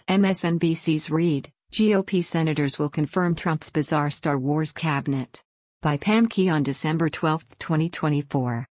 MSNBC's read, GOP senators will confirm Trump's bizarre Star Wars cabinet. By Pam Key on December 12, 2024.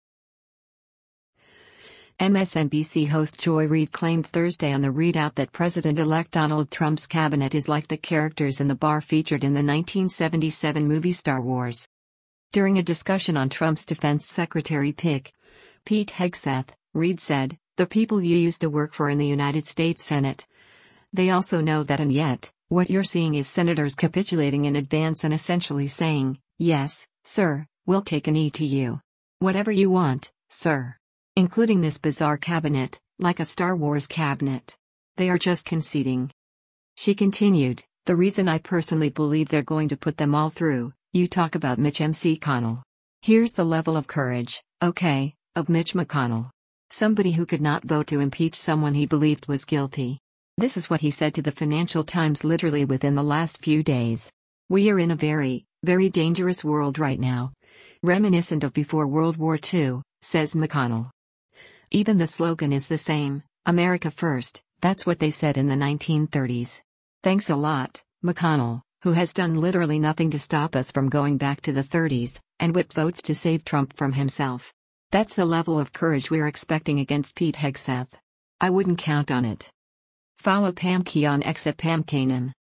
MSNBC host Joy Reid claimed Thursday on the readout that President-elect Donald Trump's cabinet is like the characters in the bar featured in the 1977 movie Star Wars. During a discussion on Trump's defense secretary pick, Pete Hegseth, Reid said, "The people you used to work for in the United States Senate. They also know that, and yet, what you're seeing is senators capitulating in advance and essentially saying, 'Yes, sir, we'll take a knee to you. Whatever you want, sir.' Including this bizarre cabinet, like a Star Wars cabinet. They are just conceding." She continued, "The reason I personally believe they're going to put them all through, you talk about Mitch McConnell. Here's the level of courage, okay, of Mitch McConnell. Somebody who could not vote to impeach someone he believed was guilty. This is what he said to the Financial Times literally within the last few days. We are in a very, very dangerous world right now. Reminiscent of before World War II, says McConnell. Even the slogan is the same, America First, that's what they said in the 1930s. Thanks a lot, McConnell, who has done literally nothing to stop us from going back to the 30s, and whipped votes to save Trump from himself. That's the level of courage we're expecting against Pete Hegseth. I wouldn't count on it." Follow Pam Key on X at PamKanem.